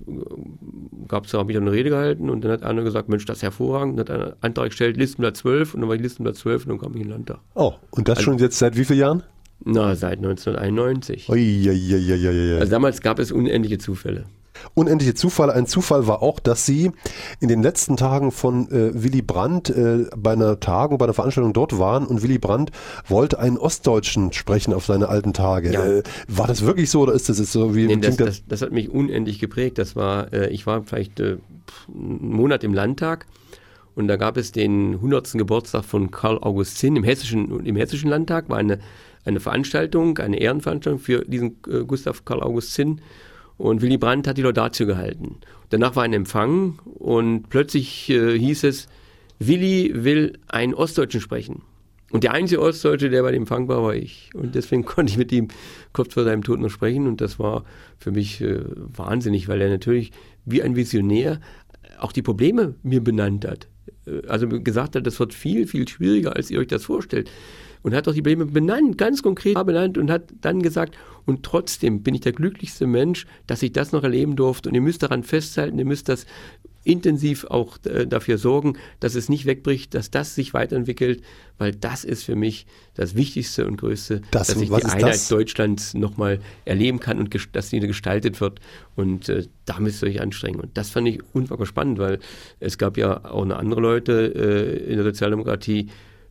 gab es da wieder eine Rede gehalten und dann hat einer gesagt, Mensch, das ist hervorragend. Dann hat einer Antrag gestellt, Listenplatz zwölf und dann war ich Listenplatz zwölf und dann kam ich in den Landtag. Oh, und das also, schon jetzt seit wie vielen Jahren? Na, seit neunzehnhunderteinundneunzig. Ui, ui, ui, ui, ui. Also damals gab es unendliche Zufälle. Unendliche Zufall. Ein Zufall war auch, dass Sie in den letzten Tagen von äh, Willy Brandt äh, bei einer Tagung, bei einer Veranstaltung dort waren und Willy Brandt wollte einen Ostdeutschen sprechen auf seine alten Tage. Ja. Äh, war das wirklich so oder ist das jetzt so wie... Nee, das, das, das hat mich unendlich geprägt. Das war, äh, ich war vielleicht äh, einen Monat im Landtag und da gab es den hundertsten Geburtstag von Karl August Zinn im Hessischen, im Hessischen Landtag, war eine, eine Veranstaltung, eine Ehrenveranstaltung für diesen äh, Gustav Karl August Zinn. Und Willy Brandt hat die Laudatio gehalten. Danach war ein Empfang und plötzlich äh, hieß es, Willy will einen Ostdeutschen sprechen. Und der einzige Ostdeutsche, der bei dem Empfang war, war ich. Und deswegen konnte ich mit ihm kurz vor seinem Tod noch sprechen. Und das war für mich äh, wahnsinnig, weil er natürlich wie ein Visionär auch die Probleme mir benannt hat. Also gesagt hat, das wird viel, viel schwieriger, als ihr euch das vorstellt. Und hat auch die Probleme benannt, ganz konkret benannt und hat dann gesagt, und trotzdem bin ich der glücklichste Mensch, dass ich das noch erleben durfte und ihr müsst daran festhalten, ihr müsst das intensiv auch äh, dafür sorgen, dass es nicht wegbricht, dass das sich weiterentwickelt, weil das ist für mich das Wichtigste und Größte, das, dass ich die Einheit das? Deutschlands nochmal erleben kann und ges- dass sie gestaltet wird und äh, da müsst ihr euch anstrengen. Und das fand ich unfassbar spannend, weil es gab ja auch noch andere Leute äh, in der Sozialdemokratie,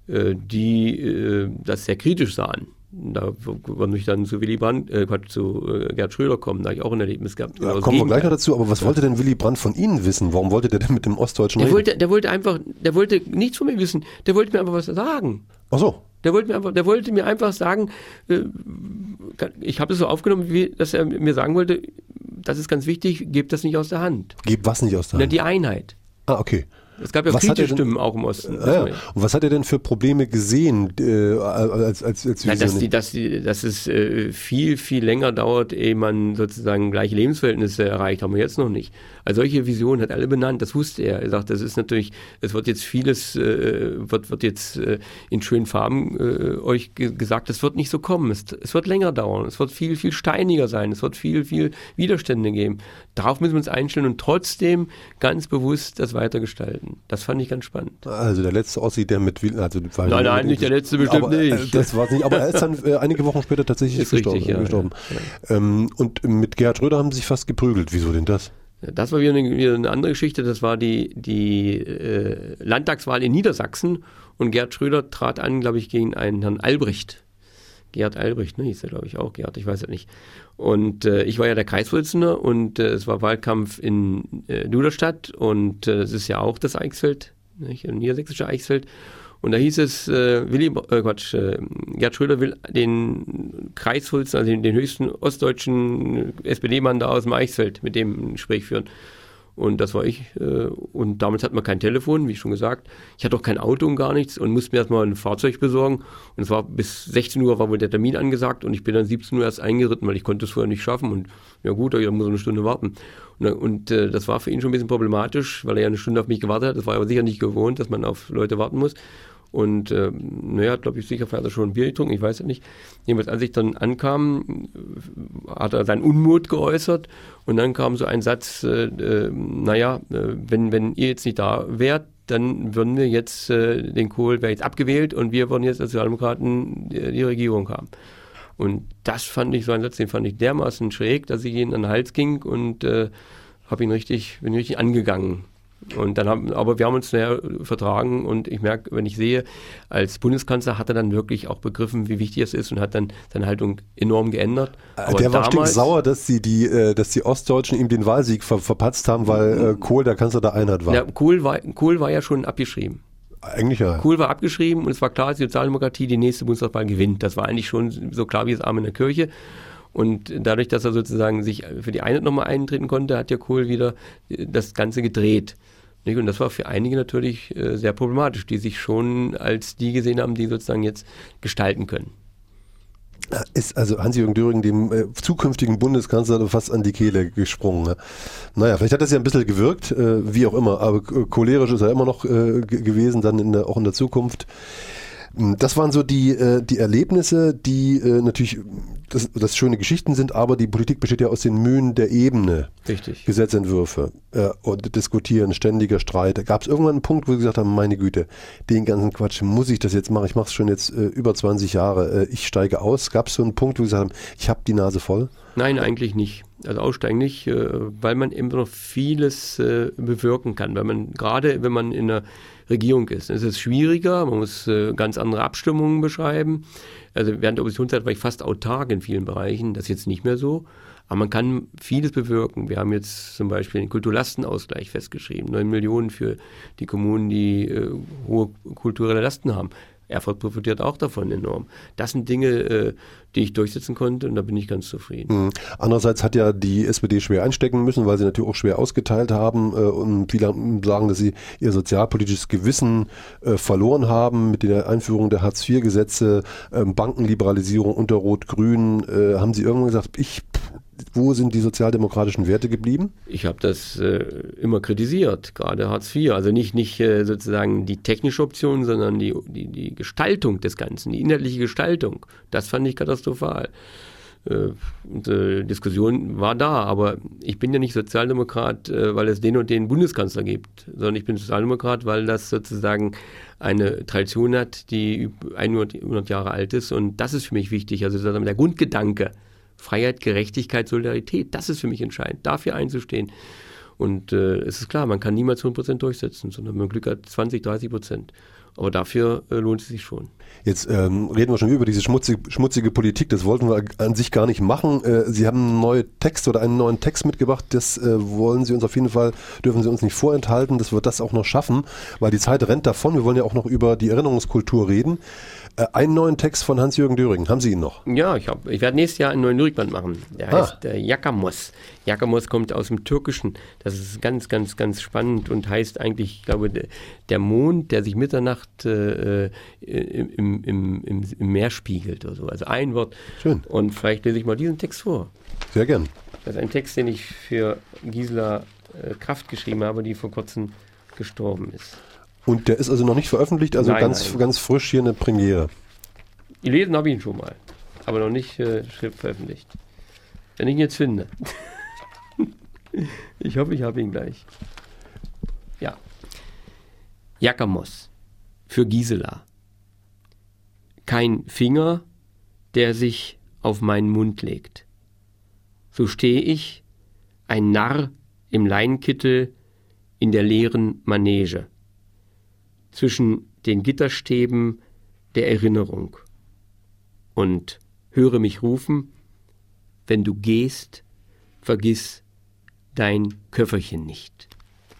die äh, das sehr kritisch sahen. Da wollte ich dann zu Willy Brandt, äh, zu äh, Gerd Schröder kommen, da habe ich auch ein Erlebnis gehabt. Ja, kommen wir gleich noch dazu, aber was wollte denn Willy Brandt von Ihnen wissen? Warum wollte der denn mit dem Ostdeutschen der reden? Wollte, der wollte einfach, der wollte nichts von mir wissen, der wollte mir einfach was sagen. Ach so. Der wollte mir einfach, der wollte mir einfach sagen, äh, ich habe es so aufgenommen, wie, dass er mir sagen wollte, das ist ganz wichtig, gebt das nicht aus der Hand. Gebt was nicht aus der Hand? Na, die Einheit. Ah, okay. Es gab ja was kritische denn, Stimmen auch im Osten. Ja, und was hat er denn für Probleme gesehen äh, als, als, als Nein, dass, die, dass, die, dass es äh, viel, viel länger dauert, ehe man sozusagen gleiche Lebensverhältnisse erreicht, haben wir jetzt noch nicht. Also solche Visionen hat er alle benannt, das wusste er. Er sagt, das ist natürlich, es wird jetzt vieles, äh, wird, wird jetzt äh, in schönen Farben äh, euch ge- gesagt, das wird nicht so kommen. Es, es wird länger dauern, es wird viel, viel steiniger sein, es wird viel, viel Widerstände geben. Darauf müssen wir uns einstellen und trotzdem ganz bewusst das weitergestalten. Das fand ich ganz spannend. Also der letzte Ossi, der mit... Also, nein, nein, nicht der letzte, bestimmt aber, nicht. Das war nicht, aber er ist dann äh, einige Wochen später tatsächlich ist gestorben. Richtig, ja, gestorben. Ja, ja. Ähm, und mit Gerhard Schröder haben sie sich fast geprügelt. Wieso denn das? Das war wieder eine, wieder eine andere Geschichte. Das war die, die äh, Landtagswahl in Niedersachsen und Gerhard Schröder trat an, glaube ich, gegen einen Herrn Albrecht. Gerhard Albrecht, ne, hieß er, glaube ich, auch Gerhard, ich weiß ja nicht. Und äh, ich war ja der Kreisvorsitzende und äh, es war Wahlkampf in äh, Duderstadt und äh, es ist ja auch das Eichsfeld, nicht, ein niedersächsische Eichsfeld. Und da hieß es, äh, Willy, äh, Quatsch, äh, Gerhard Schröder will den Kreisvorsitzenden, also den, den höchsten ostdeutschen S P D-Mann da aus dem Eichsfeld mit dem ein Gespräch führen. Und das war ich. Äh, und damals hatten wir kein Telefon, wie schon gesagt. Ich hatte auch kein Auto und gar nichts und musste mir erstmal ein Fahrzeug besorgen. Und es war bis sechzehn Uhr war wohl der Termin angesagt und ich bin dann siebzehn Uhr erst eingeritten, weil ich konnte es vorher nicht schaffen. Und ja gut, da muss ich eine Stunde warten. Und, und äh, das war für ihn schon ein bisschen problematisch, weil er ja eine Stunde auf mich gewartet hat. Das war aber sicher nicht gewohnt, dass man auf Leute warten muss. Und äh, naja, glaube ich, sicher hat er schon ein Bier getrunken, ich weiß ja nicht. Jedenfalls, als ich dann ankam, hat er seinen Unmut geäußert und dann kam so ein Satz, äh, äh, naja, äh, wenn, wenn ihr jetzt nicht da wärt, dann würden wir jetzt, äh, den Kohl wäre jetzt abgewählt und wir würden jetzt als Sozialdemokraten die, die Regierung haben. Und das fand ich, so ein Satz, den fand ich dermaßen schräg, dass ich ihn an den Hals ging und äh, habe ihn richtig, bin richtig angegangen. Und dann haben, aber wir haben uns näher vertragen und ich merke, wenn ich sehe, als Bundeskanzler hat er dann wirklich auch begriffen, wie wichtig es ist und hat dann seine Haltung enorm geändert. Aber der war stinksauer, dass sie die, äh, dass die Ostdeutschen ihm den Wahlsieg ver- verpatzt haben, weil äh, Kohl der Kanzler der Einheit war. Ja, Kohl war, Kohl war ja schon abgeschrieben. Eigentlich ja. Kohl war abgeschrieben und es war klar, dass die Sozialdemokratie die nächste Bundestagswahl gewinnt. Das war eigentlich schon so klar wie das Arm in der Kirche. Und dadurch, dass er sozusagen sich für die Einheit nochmal eintreten konnte, hat ja Kohl wieder das Ganze gedreht. Und das war für einige natürlich sehr problematisch, die sich schon als die gesehen haben, die sozusagen jetzt gestalten können. Ist also Hans-Jürgen Döring dem äh, zukünftigen Bundeskanzler fast an die Kehle gesprungen. Ne? Naja, vielleicht hat das ja ein bisschen gewirkt, äh, wie auch immer, aber äh, cholerisch ist er immer noch äh, g- gewesen, dann in der, auch in der Zukunft. Das waren so die, äh, die Erlebnisse, die äh, natürlich das, das schöne Geschichten sind, aber die Politik besteht ja aus den Mühen der Ebene. Richtig. Gesetzentwürfe äh, und diskutieren, ständiger Streit. Gab es irgendwann einen Punkt, wo Sie gesagt haben, meine Güte, den ganzen Quatsch, muss ich das jetzt machen? Ich mache es schon jetzt äh, über zwanzig Jahre, äh, ich steige aus. Gab es so einen Punkt, wo Sie gesagt haben, ich habe die Nase voll? Nein, eigentlich nicht. Also aussteigen nicht, äh, weil man eben noch vieles äh, bewirken kann. Weil man, gerade wenn man in einer Regierung ist, ist es schwieriger, man muss äh, ganz andere Abstimmungen beschreiben. Also während der Oppositionszeit war ich fast autark in vielen Bereichen, das ist jetzt nicht mehr so. Aber man kann vieles bewirken. Wir haben jetzt zum Beispiel den Kulturlastenausgleich festgeschrieben, neun Millionen für die Kommunen, die äh, hohe kulturelle Lasten haben. Erfurt profitiert auch davon enorm. Das sind Dinge, äh, die ich durchsetzen konnte und da bin ich ganz zufrieden. Mhm. Andererseits hat ja die S P D schwer einstecken müssen, weil sie natürlich auch schwer ausgeteilt haben äh, und viele sagen, dass sie ihr sozialpolitisches Gewissen äh, verloren haben mit der Einführung der Hartz vier Gesetze, äh, Bankenliberalisierung unter Rot-Grün. Äh, haben sie irgendwann gesagt, ich wo sind die sozialdemokratischen Werte geblieben? Ich habe das äh, immer kritisiert, gerade Hartz vier. Also nicht, nicht äh, sozusagen die technische Option, sondern die, die, die Gestaltung des Ganzen, die inhaltliche Gestaltung. Das fand ich katastrophal. Äh, und, äh, Diskussion war da, aber ich bin ja nicht Sozialdemokrat, äh, weil es den und den Bundeskanzler gibt, sondern ich bin Sozialdemokrat, weil das sozusagen eine Tradition hat, die hundert Jahre alt ist und das ist für mich wichtig. Also sozusagen der Grundgedanke, Freiheit, Gerechtigkeit, Solidarität, das ist für mich entscheidend, dafür einzustehen. Und äh, es ist klar, man kann niemals hundert Prozent durchsetzen, sondern wenn man Glück hat zwanzig, dreißig Prozent. Aber dafür äh, lohnt es sich schon. Jetzt ähm, reden wir schon über diese schmutzige, schmutzige Politik, das wollten wir an sich gar nicht machen. Äh, Sie haben einen neuen Text oder einen neuen Text mitgebracht, das äh, wollen Sie uns auf jeden Fall, dürfen Sie uns nicht vorenthalten, dass wir das auch noch schaffen, weil die Zeit rennt davon. Wir wollen ja auch noch über die Erinnerungskultur reden. Äh, einen neuen Text von Hans-Jürgen Düring, haben Sie ihn noch? Ja, ich, hab, ich werde nächstes Jahr einen neuen Lyrikband machen. Der ah. heißt äh, Yakamoz. Yakamoz kommt aus dem Türkischen. Das ist ganz, ganz, ganz spannend und heißt eigentlich, ich glaube, der Mond, der sich Mitternacht äh, im, im, im, im Meer spiegelt oder so. Also ein Wort. Schön. Und vielleicht lese ich mal diesen Text vor. Sehr gern. Das ist ein Text, den ich für Gisela äh, Kraft geschrieben habe, die vor kurzem gestorben ist. Und der ist also noch nicht veröffentlicht, also nein, ganz, nein. ganz frisch hier eine Premiere. Gelesen habe ich ihn schon mal, aber noch nicht äh, veröffentlicht. Wenn ich ihn jetzt finde. Ich hoffe, ich habe ihn gleich. Ja. Yakamoz für Gisela. Kein Finger, der sich auf meinen Mund legt. So stehe ich, ein Narr im Leinkittel in der leeren Manege, zwischen den Gitterstäben der Erinnerung und höre mich rufen, wenn du gehst, vergiss dein Köfferchen nicht.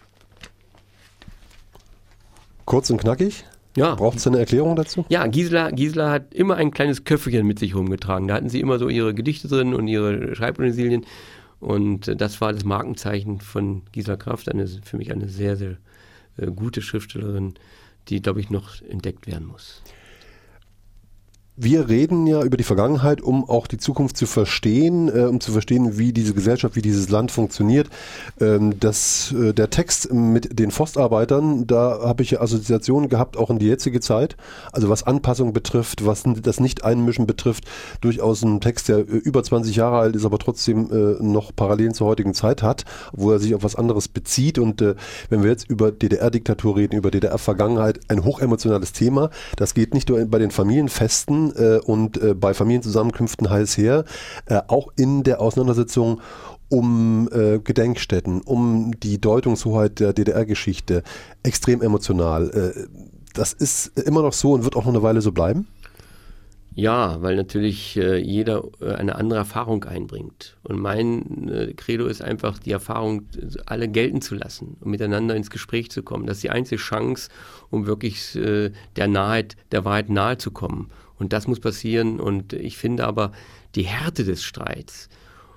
Kurz und knackig? Ja. Braucht es eine Erklärung dazu? Ja, Gisela, Gisela hat immer ein kleines Köfferchen mit sich rumgetragen. Da hatten sie immer so ihre Gedichte drin und ihre Schreibutensilien. Und das war das Markenzeichen von Gisela Kraft. Eine, für mich eine sehr, sehr äh, gute Schriftstellerin, die, glaube ich, noch entdeckt werden muss. Wir reden ja über die Vergangenheit, um auch die Zukunft zu verstehen, äh, um zu verstehen, wie diese Gesellschaft, wie dieses Land funktioniert. Ähm, das, äh, der Text mit den Forstarbeitern, da habe ich ja Assoziationen gehabt, auch in die jetzige Zeit. Also was Anpassung betrifft, was das Nicht-Einmischen betrifft, durchaus ein Text, der über zwanzig Jahre alt ist, aber trotzdem äh, noch Parallelen zur heutigen Zeit hat, wo er sich auf was anderes bezieht. Und äh, wenn wir jetzt über D D R-Diktatur reden, über D D R-Vergangenheit, ein hochemotionales Thema. Das geht nicht nur bei den Familienfesten und bei Familienzusammenkünften heiß her, auch in der Auseinandersetzung um Gedenkstätten, um die Deutungshoheit der D D R-Geschichte, extrem emotional. Das ist immer noch so und wird auch noch eine Weile so bleiben? Ja, weil natürlich äh, jeder äh, eine andere Erfahrung einbringt. Und mein äh, Credo ist einfach, die Erfahrung alle gelten zu lassen und miteinander ins Gespräch zu kommen. Das ist die einzige Chance, um wirklich äh, der Naheit, der Wahrheit nahe zu kommen. Und das muss passieren. Und ich finde aber, die Härte des Streits,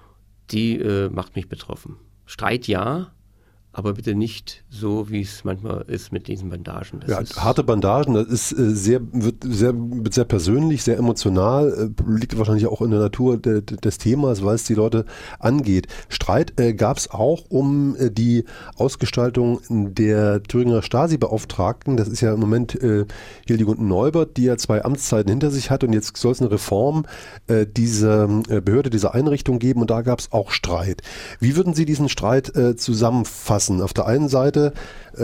die äh, macht mich betroffen. Streit ja, aber bitte nicht so, wie es manchmal ist mit diesen Bandagen. Das ja, ist harte Bandagen, das ist äh, sehr, wird sehr, wird sehr persönlich, sehr emotional, äh, liegt wahrscheinlich auch in der Natur de, de, des Themas, weil es die Leute angeht. Streit äh, gab es auch um äh, die Ausgestaltung der Thüringer Stasi-Beauftragten. Das ist ja im Moment äh, Hildegund Neubert, die ja zwei Amtszeiten hinter sich hat und jetzt soll es eine Reform äh, dieser äh, Behörde, dieser Einrichtung geben und da gab es auch Streit. Wie würden Sie diesen Streit äh, zusammenfassen? Auf der einen Seite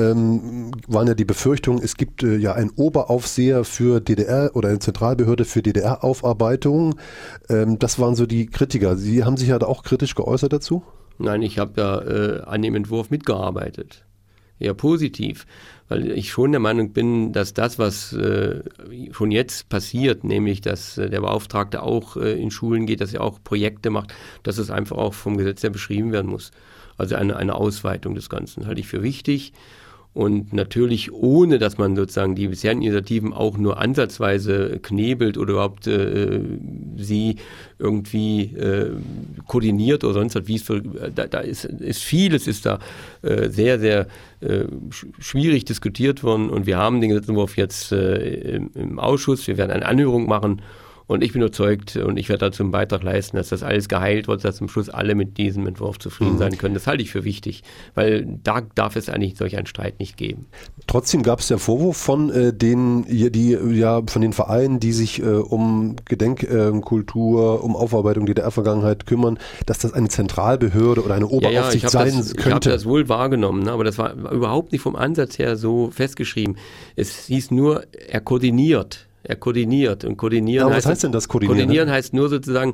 ähm, waren ja die Befürchtungen, es gibt äh, ja einen Oberaufseher für D D R oder eine Zentralbehörde für D D R-Aufarbeitung. Ähm, das waren so die Kritiker. Sie haben sich ja da auch kritisch geäußert dazu? Nein, ich habe ja äh, an dem Entwurf mitgearbeitet. Eher positiv, weil ich schon der Meinung bin, dass das, was äh, schon jetzt passiert, nämlich dass äh, der Beauftragte auch äh, in Schulen geht, dass er auch Projekte macht, dass es einfach auch vom Gesetz her beschrieben werden muss. Also eine, eine Ausweitung des Ganzen halte ich für wichtig. Und natürlich ohne, dass man sozusagen die bisherigen Initiativen auch nur ansatzweise knebelt oder überhaupt äh, sie irgendwie äh, koordiniert oder sonst was, wie es für, da, da ist, ist vieles ist da äh, sehr, sehr äh, schwierig diskutiert worden und wir haben den Gesetzentwurf jetzt äh, im, im Ausschuss, wir werden eine Anhörung machen. Und ich bin überzeugt und ich werde dazu einen Beitrag leisten, dass das alles geheilt wird, dass zum Schluss alle mit diesem Entwurf zufrieden mhm. sein können. Das halte ich für wichtig, weil da darf es eigentlich solch einen Streit nicht geben. Trotzdem gab es den Vorwurf von äh, den, die, ja, von den Vereinen, die sich äh, um Gedenkkultur, äh, um Aufarbeitung der D D R-Vergangenheit kümmern, dass das eine Zentralbehörde oder eine Oberaufsicht ja, ja, sein das, könnte. Ich habe das wohl wahrgenommen, ne, aber das war überhaupt nicht vom Ansatz her so festgeschrieben. Es hieß nur, er koordiniert. Er koordiniert und koordinieren ja, heißt, was heißt denn das koordinieren? Koordinieren heißt nur sozusagen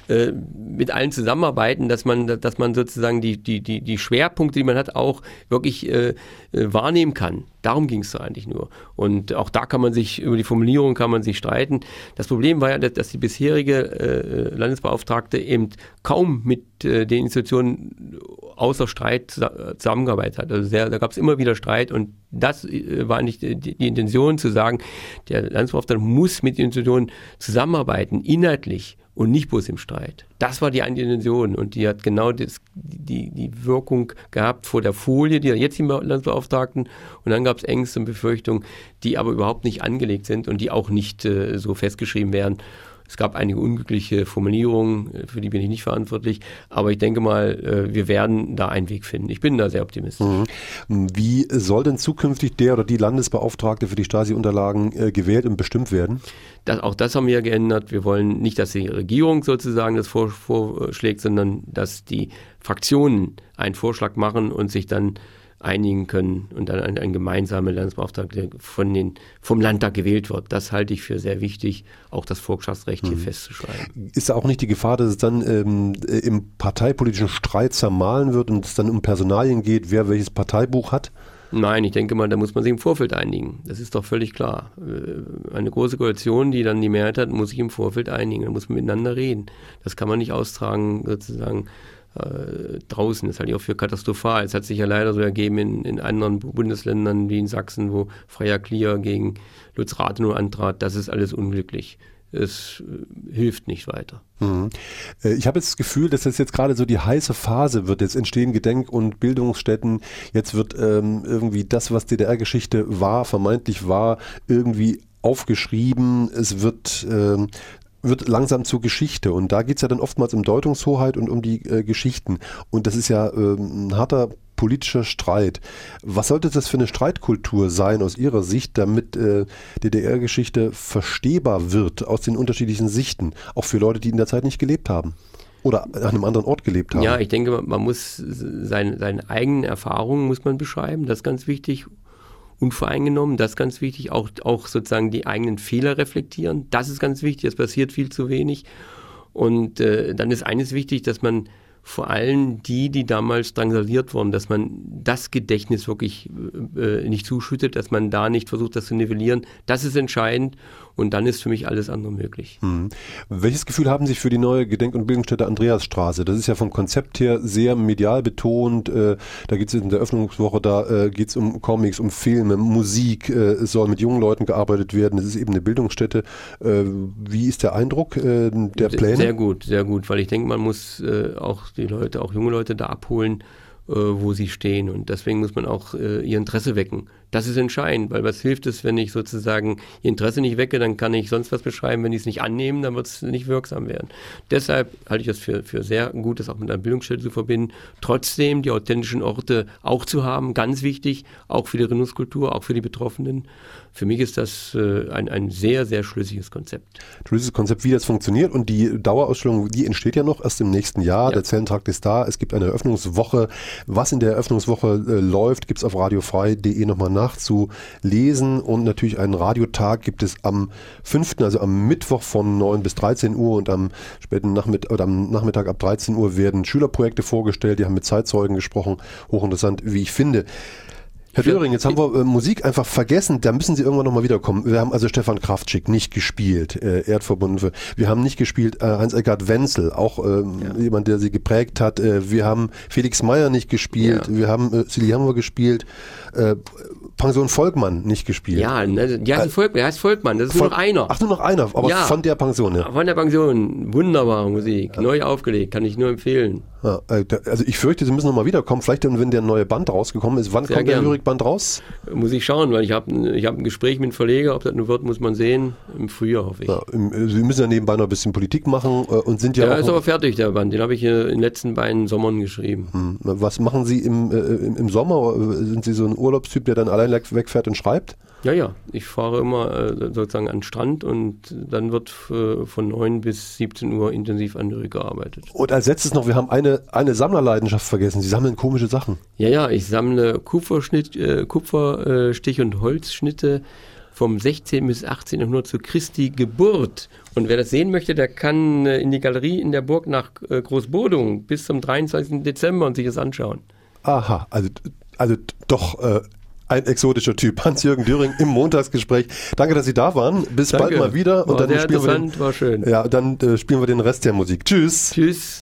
äh, mit allen zusammenarbeiten, dass man, dass man sozusagen die, die, die, die Schwerpunkte, die man hat, auch wirklich äh, äh, wahrnehmen kann. Darum ging es so eigentlich nur. Und auch da kann man sich, über die Formulierung kann man sich streiten. Das Problem war ja, dass, dass die bisherige äh, Landesbeauftragte eben kaum mit äh, den Institutionen außer Streit zusammengearbeitet hat. Also sehr, da gab es immer wieder Streit und das äh, war nicht die, die Intention zu sagen, der Landesbeauftragte muss mit den Institutionen zusammenarbeiten, inhaltlich. Und nicht bloß im Streit. Das war die Intention und die hat genau das, die, die Wirkung gehabt vor der Folie, die jetzigen Landesbeauftragten. Und dann gab es Ängste und Befürchtungen, die aber überhaupt nicht angelegt sind und die auch nicht äh, so festgeschrieben werden. Es gab einige unglückliche Formulierungen, für die bin ich nicht verantwortlich, aber ich denke mal, wir werden da einen Weg finden. Ich bin da sehr optimistisch. Mhm. Wie soll denn zukünftig der oder die Landesbeauftragte für die Stasi-Unterlagen äh, gewählt und bestimmt werden? Das, auch das haben wir ja geändert. Wir wollen nicht, dass die Regierung sozusagen das vor, vorschlägt, sondern dass die Fraktionen einen Vorschlag machen und sich dann einigen können und dann ein, ein gemeinsamer Landesbeauftragter von den, vom Landtag gewählt wird. Das halte ich für sehr wichtig, auch das Vorschlagsrecht hier mhm. festzuschreiben. Ist da auch nicht die Gefahr, dass es dann ähm, im parteipolitischen Streit zermahlen wird und es dann um Personalien geht, wer welches Parteibuch hat? Nein, ich denke mal, da muss man sich im Vorfeld einigen. Das ist doch völlig klar. Eine große Koalition, die dann die Mehrheit hat, muss sich im Vorfeld einigen. Da muss man miteinander reden. Das kann man nicht austragen, sozusagen, Äh, draußen. Das halte ich auch für katastrophal. Es hat sich ja leider so ergeben in, in anderen Bundesländern wie in Sachsen, wo Freier Klier gegen Lutz Rathenow antrat. Das ist alles unglücklich. Es äh, hilft nicht weiter. Mhm. Ich habe jetzt das Gefühl, dass das jetzt gerade so die heiße Phase wird. Jetzt entstehen Gedenk- und Bildungsstätten. Jetzt wird ähm, irgendwie das, was D D R-Geschichte war, vermeintlich war, irgendwie aufgeschrieben. Es wird ähm, wird langsam zur Geschichte und da geht es ja dann oftmals um Deutungshoheit und um die äh, Geschichten und das ist ja äh, ein harter politischer Streit. Was sollte das für eine Streitkultur sein aus Ihrer Sicht, damit äh, D D R-Geschichte verstehbar wird aus den unterschiedlichen Sichten, auch für Leute, die in der Zeit nicht gelebt haben? Oder an einem anderen Ort gelebt haben? Ja, ich denke, man muss seine, seine eigenen Erfahrungen muss man beschreiben, das ist ganz wichtig. Unvoreingenommen, das ist ganz wichtig, auch, auch sozusagen die eigenen Fehler reflektieren, das ist ganz wichtig, es passiert viel zu wenig und äh, dann ist eines wichtig, dass man vor allem die, die damals drangsaliert wurden, dass man das Gedächtnis wirklich äh, nicht zuschüttet, dass man da nicht versucht, das zu nivellieren, das ist entscheidend und dann ist für mich alles andere möglich. Hm. Welches Gefühl haben Sie für die neue Gedenk- und Bildungsstätte Andreasstraße? Das ist ja vom Konzept her sehr medial betont. Äh, da geht es in der Öffnungswoche, da äh, geht es um Comics, um Filme, Musik. Äh, es soll mit jungen Leuten gearbeitet werden. Es ist eben eine Bildungsstätte. Äh, wie ist der Eindruck äh, der Pläne? Sehr gut, sehr gut, weil ich denke, man muss äh, auch die Leute, auch junge Leute da abholen, äh, wo sie stehen und deswegen muss man auch äh, ihr Interesse wecken. Das ist entscheidend, weil was hilft es, wenn ich sozusagen ihr Interesse nicht wecke, dann kann ich sonst was beschreiben, wenn die es nicht annehmen, dann wird es nicht wirksam werden. Deshalb halte ich das für, für sehr gut, das auch mit einer Bildungsstätte zu verbinden, trotzdem die authentischen Orte auch zu haben, ganz wichtig, auch für die Erinnerungskultur, auch für die Betroffenen. Für mich ist das äh, ein, ein sehr, sehr schlüssiges Konzept. Schlüssiges Konzept, wie das funktioniert und die Dauerausstellung, die entsteht ja noch erst im nächsten Jahr. Ja. Der Zellentrakt ist da, es gibt eine Eröffnungswoche. Was in der Eröffnungswoche äh, läuft, gibt es auf radiofrei punkt de nochmal nachzulesen und natürlich einen Radiotag gibt es am fünften, also am Mittwoch von neun bis dreizehn Uhr und am späten Nachmittag oder am Nachmittag ab dreizehn Uhr werden Schülerprojekte vorgestellt, die haben mit Zeitzeugen gesprochen, hochinteressant, wie ich finde. Herr Döring, jetzt haben wir äh, Musik einfach vergessen, da müssen Sie irgendwann nochmal wiederkommen. Wir haben also Stefan Kraftschick nicht gespielt, äh, Erdverbunden für. Wir haben nicht gespielt äh, Heinz-Eckhard Wenzel, auch ähm, ja. jemand, der Sie geprägt hat. Äh, wir haben Felix Meyer nicht gespielt, ja. wir haben äh, Silly Hammer gespielt, äh, Pension Volkmann nicht gespielt. Ja, ne, die heißt, äh, Volk, der heißt Volkmann, das ist Volk, nur noch einer. Ach, nur noch einer, aber ja. von der Pension. Ja. Von der Pension, wunderbare Musik, ja. neu aufgelegt, kann ich nur empfehlen. Ja, also ich fürchte, Sie müssen nochmal wiederkommen, vielleicht wenn der neue Band rausgekommen ist. Wann Sehr kommt gern. der Lyrikband raus? Muss ich schauen, weil ich habe ich hab ein Gespräch mit dem Verleger, ob das nur wird, muss man sehen, im Frühjahr hoffe ich. Ja, im, Sie müssen ja nebenbei noch ein bisschen Politik machen und sind ja Der auch ist aber fertig, der Band, den habe ich in den letzten beiden Sommern geschrieben. Hm. Was machen Sie im, äh, im Sommer? Sind Sie so ein Urlaubstyp, der dann allein wegfährt und schreibt? Ja, ja, ich fahre immer äh, sozusagen an den Strand und dann wird äh, von neun bis siebzehn Uhr intensiv an Lyrik gearbeitet. Und als letztes noch, wir haben eine, eine Sammlerleidenschaft vergessen. Sie sammeln komische Sachen. Ja, ja, ich sammle Kupferschnitt, äh, Kupferstich- und Holzschnitte vom sechzehnten bis achtzehnten Jahrhundert zu Christi Geburt. Und wer das sehen möchte, der kann in die Galerie in der Burg nach Großbodung bis zum dreiundzwanzigsten Dezember und sich das anschauen. Aha, also, also doch äh, ein exotischer Typ. Hans-Jürgen Düring im Montagsgespräch. Danke, dass Sie da waren. Bis Danke. bald mal wieder. Und war dann sehr spielen wir den, war schön. Ja, dann äh, spielen wir den Rest der Musik. Tschüss. Tschüss.